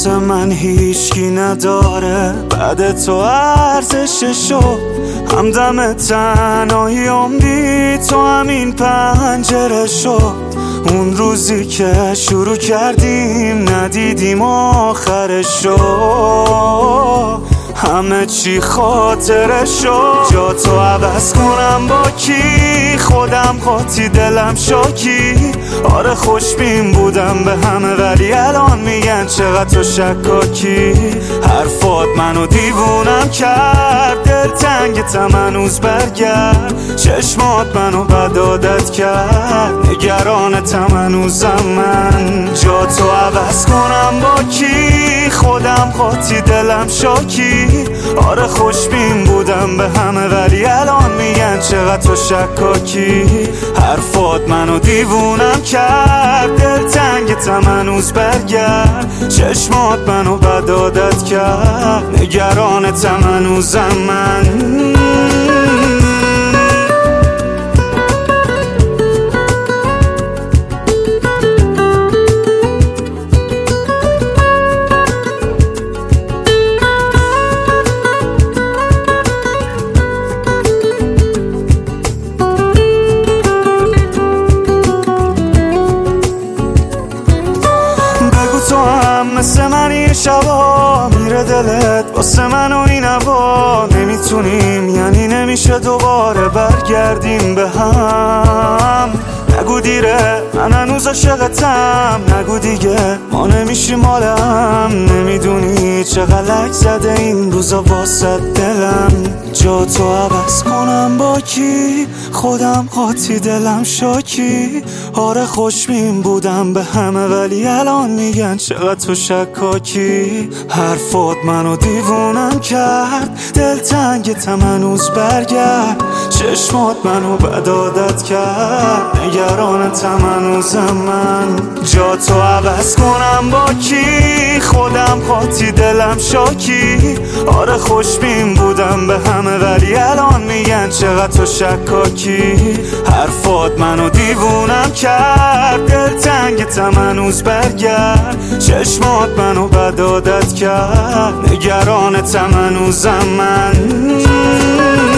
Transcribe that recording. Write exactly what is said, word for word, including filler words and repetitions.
واسه من هیچکی نداره بعد تو ارزششو. همدم تنهاییام دید تو همین پنجره شد. اون روزی که شروع کردیم ندیدیم آخرشو. همه چی خاطرشو. جا تو عوض کنم با کی؟ خودم قاطی دلم شاکی. آره خوشبین بودم به همه ولی الان میگن چقدر تو شکاکی. حرفات منو دیوونم کرد، دلتنگتم هنوز برگرد. چشمات منو بد عادت کرد، نگرانتم هنوزم من. جا تو عوض کنم با کی؟ خودم قاطی دلم شاکی. آره خوشبین بودم به همه ولی الان میگن چقدر تو شکاکی. حرفات منو دیوونم کرد، دلتنگتم هنوز برگرد. چشمات منو بد عادت کرد، نگرانتم هنوزم من. تو هم مثل منی شبا میره دلت واسه من و این هوا. نمیتونیم یعنی نمیشه دوباره برگردیم به هم. نگو دیره من هنوز عاشقتم، نگو دیگه ما نمیشیم مالم. نمیدونی چقدر لک زده این روزا واسه دلم. جا تو عوض کنم با کی؟ خودم قاطی دلم شاکی. آره خوشبین بودم به همه ولی الان میگن چقدر تو شکاکی. حرفات منو دیوونم کرد، دلتنگتم هنوز برگرد. چشمات منو بد عادت کرد، نگرانتم هنوزم من. جا تو عوض کنم با کی؟ خودم قاطی دلم شاکی. آره خوشبین بودم به همه ولی الان میگن چقدر تو شکاکی. حرفات منو دیوونم کرد، دلتنگتم هنوز برگرد. چشمات منو بد عادت کرد، نگرانتم هنوزم من.